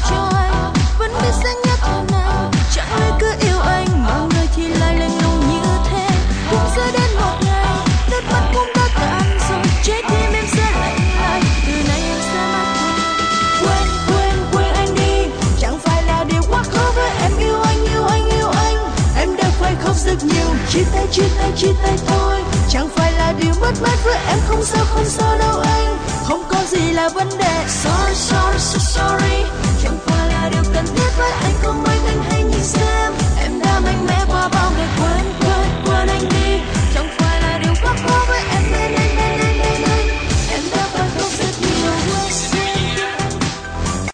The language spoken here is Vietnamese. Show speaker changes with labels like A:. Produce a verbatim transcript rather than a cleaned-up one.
A: cho anh, vẫn biết sẽ nhắc đến anh. Chẳng lẽ cứ yêu anh mà người thì lại lạnh lùng như thế. Cũng sẽ đến một ngày nước mắt cũng đã cạn rồi, trái tim em sẽ lạnh lại. Từ nay em sẽ mãi quên quên quên anh đi. Chẳng phải là điều quá khó với em. Yêu anh yêu anh yêu anh, em đã phải khóc rất nhiều. Chia tay chia tay chia tay thôi, chẳng phải là điều mất mát với em. Không sao không sao đâu anh, không có gì là vấn đề. Sorry sorry so sorry.